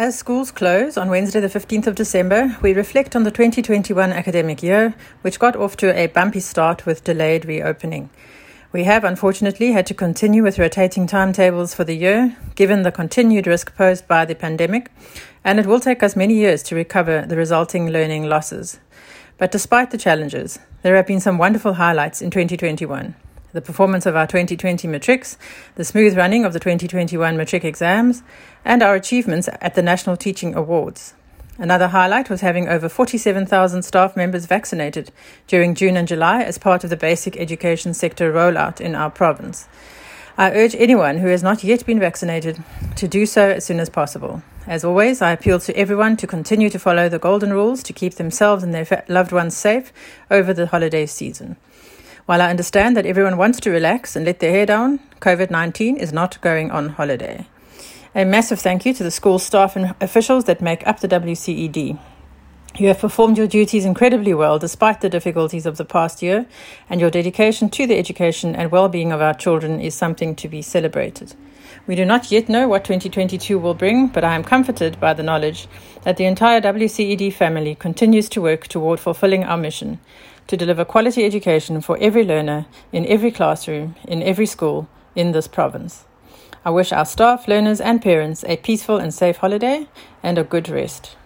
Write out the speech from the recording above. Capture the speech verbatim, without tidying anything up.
As schools close on Wednesday the fifteenth of December, we reflect on the twenty twenty-one academic year, which got off to a bumpy start with delayed reopening. We have unfortunately had to continue with rotating timetables for the year, given the continued risk posed by the pandemic, and it will take us many years to recover the resulting learning losses. But despite the challenges, there have been some wonderful highlights in twenty twenty-one. The performance of our twenty twenty matrics, the smooth running of the twenty twenty-one matric exams, and our achievements at the National Teaching Awards. Another highlight was having over forty-seven thousand staff members vaccinated during June and July as part of the basic education sector rollout in our province. I urge anyone who has not yet been vaccinated to do so as soon as possible. As always, I appeal to everyone to continue to follow the golden rules to keep themselves and their loved ones safe over the holiday season. While I understand that everyone wants to relax and let their hair down, COVID nineteen is not going on holiday. A massive thank you to the school staff and officials that make up the W C E D. You have performed your duties incredibly well despite the difficulties of the past year, and your dedication to the education and well-being of our children is something to be celebrated. We do not yet know what twenty twenty-two will bring, but I am comforted by the knowledge that the entire W C E D family continues to work toward fulfilling our mission to deliver quality education for every learner, in every classroom, in every school, in this province. I wish our staff, learners and parents a peaceful and safe holiday and a good rest.